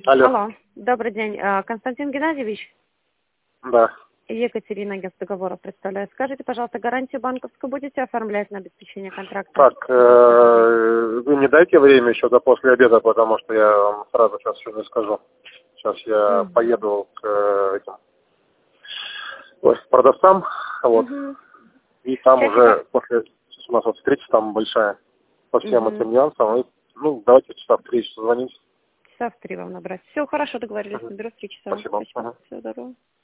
Алло. Алло, добрый день. Константин Геннадьевич, Да. Екатерина, агент договора представляю. Скажите, пожалуйста, гарантию банковскую будете оформлять на обеспечение контракта? Так, вы мне дайте время еще до после обеда, потому что я вам сразу сейчас все не скажу. Сейчас я поеду к этим продавцам, вот, и там Сейчас уже после, у нас вот встреча там большая по всем этим нюансам, и, ну, давайте часа в 3 звонить. часа в 3 вам набрать. Все, хорошо, договорились. Наберу в 3 часа. Спасибо. Спасибо. Всего доброго.